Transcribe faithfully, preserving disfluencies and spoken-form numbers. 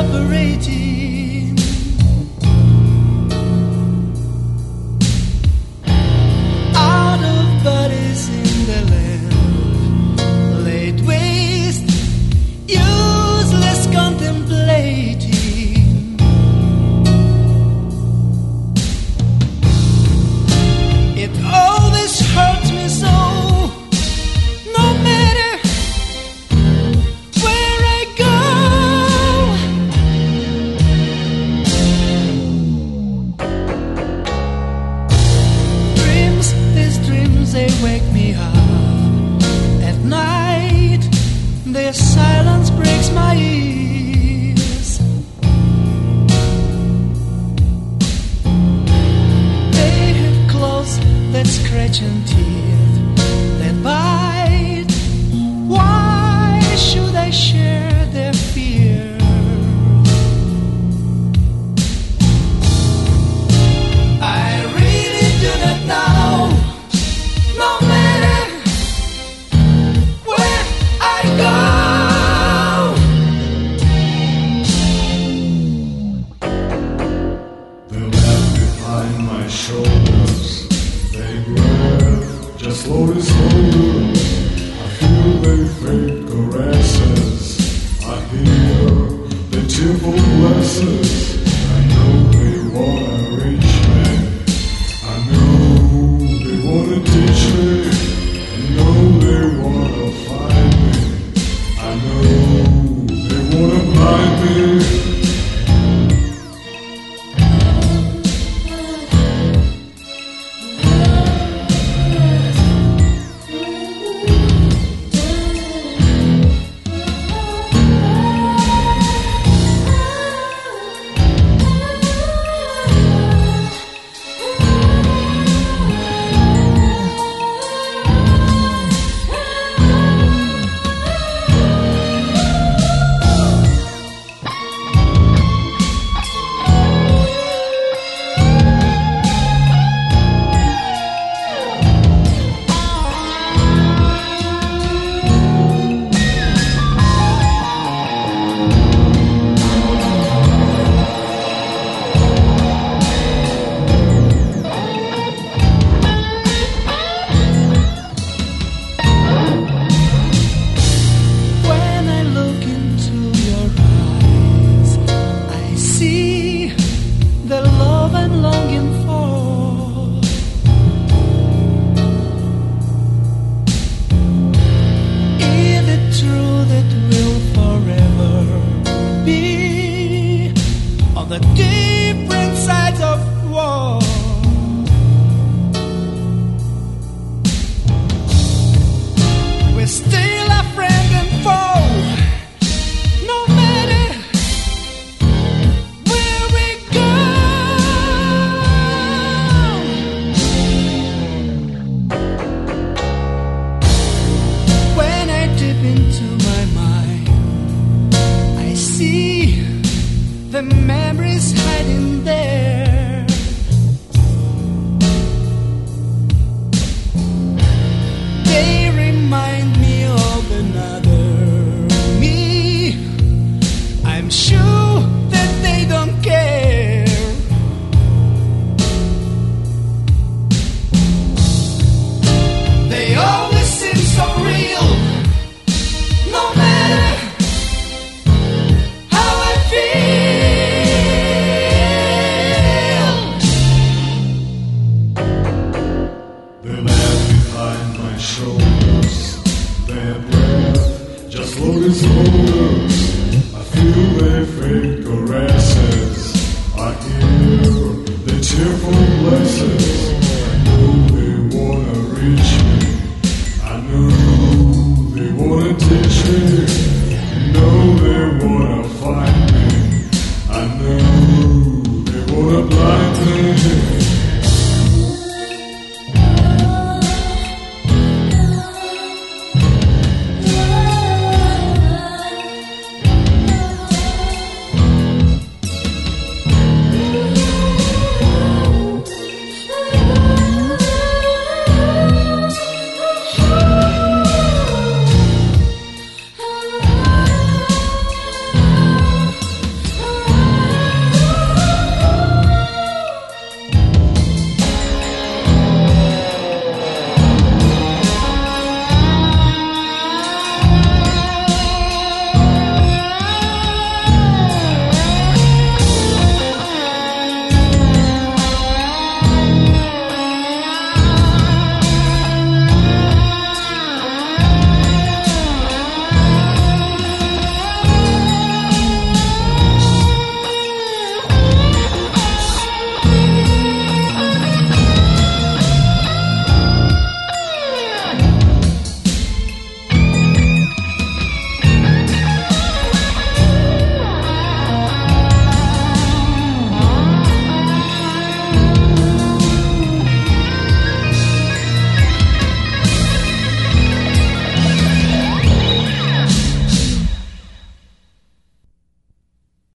evaporating. Out of bodies in the land, laid waste, useless contemplating. It always hurts me so. No matter where I go, dreams, these dreams, they wake me up at night. Their silence breaks my ears. They have claws that scratch and teeth that bite. Why should I share their fear? I really do not know. No matter where I go, They left behind my shoulders. They breath just slowly, slowly. I feel they fake caresses. I hear the tearful blesses. I know they wanna reach me. I know they wanna teach me. I know they wanna find me. I know they wanna blind me. The different sides of war. We're still a friend and foe. No matter where we go. When I dip into my mind, I see the memories hiding there. They remind me of another me. I'm sure that they don't care. They always seem so real. No matter how I feel. They left behind my shoulders. Their breath just slowly, slowly. I feel their fake caresses. I hear the tearful blesses. I know they wanna reach me. I know they wanna teach me.